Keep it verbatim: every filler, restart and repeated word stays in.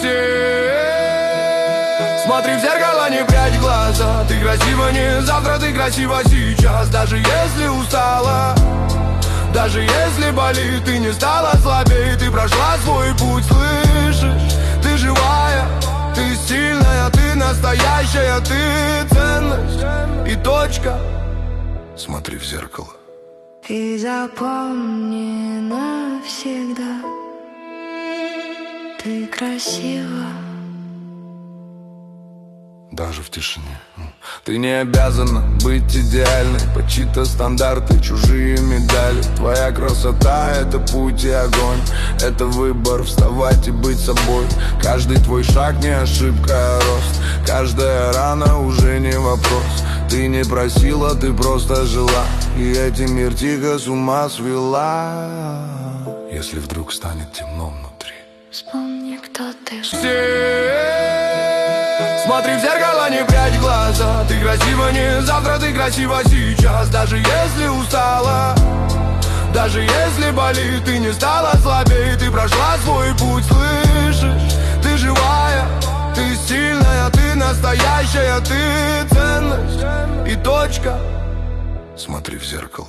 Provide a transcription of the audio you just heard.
все. Смотри в зеркало, не прячь глаза. Ты красива не завтра, ты красива сейчас. Даже если устала, даже если болит, ты не стала слабее. Ты прошла свой путь, слышишь? Ты живая, ты сильная, ты настоящая, ты ценность и точка. Смотри в зеркало. И запомни навсегда, ты красива. Даже в тишине. Ты не обязана быть идеальной под чьи-то стандарты, чужие медали. Твоя красота — это путь и огонь. Это выбор вставать и быть собой. Каждый твой шаг не ошибка, а рост. Каждая рана уже не вопрос. Ты не просила, ты просто жила, и этим мир тихо с ума свела. Если вдруг станет темно внутри, вспомни, кто ты. Все. Смотри в зеркало, не прячь глаза. Ты красива не завтра, ты красива сейчас. Даже если устала, даже если болит, ты не стала слабее. Ты прошла свой путь, слышишь? Ты живая, ты сильная, ты настоящая, ты ценность и точка. Смотри в зеркало.